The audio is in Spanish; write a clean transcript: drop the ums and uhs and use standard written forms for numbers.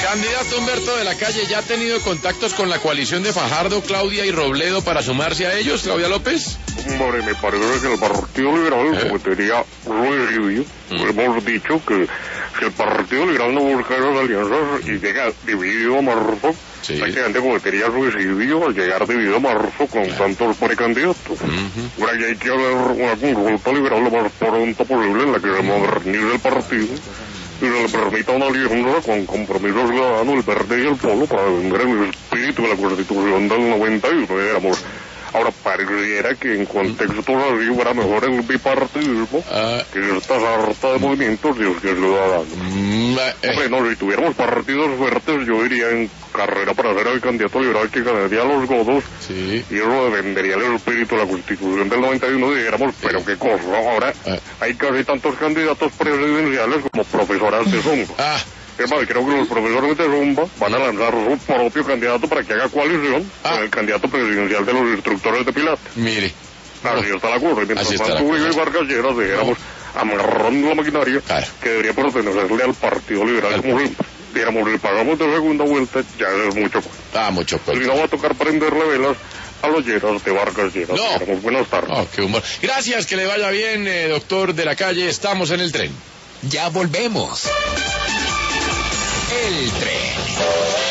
Candidato Humberto de la Calle, ¿ya ha tenido contactos con la coalición de Fajardo, Claudia y Robledo para sumarse a ellos, Claudia López? Hombre, me parece que el Partido Liberal cometería suicidio. Hemos dicho que si el Partido Liberal no busca esas alianzas y llega dividido a marzo, prácticamente cometería suicidio al llegar dividido a marzo con tantos precandidatos. Ahora ya hay que haber una consulta liberal lo más pronto posible en la que se modernice el partido y se le permita una alianza con Compromiso Ciudadano, el Verde y el Polo para vender el espíritu de la Constitución del 91, digamos. Ahora, pareciera que en contextos así fuera mejor el bipartidismo que esta sarta de movimientos de ciudadanos. Hombre, no, si tuviéramos partidos fuertes, yo iría en carrera para ser el candidato liberal que ganaría los godos y eso vendería el espíritu de la Constitución del 91, dijéramos, pero qué cosa, ahora hay casi tantos candidatos presidenciales como profesoras de zumba. Es más, creo que los profesores de Zumba van a lanzar su propio candidato para que haga coalición con el candidato presidencial de los instructores de Pilates. Mire. Así está la cosa. Mientras tanto, Uribe y Vargas Lleras, dijéramos, amarrando la maquinaria que debería pertenecerle al Partido Liberal como siempre. Digamos, le pagamos de segunda vuelta, ya es mucho. Mucho cuento. Y no va a tocar prenderle velas a los Lleras de Vargas Lleras. Digamos, buenas tardes. Qué humor. Gracias, que le vaya bien, doctor de la Calle. Estamos en el tren. Ya volvemos. El tren.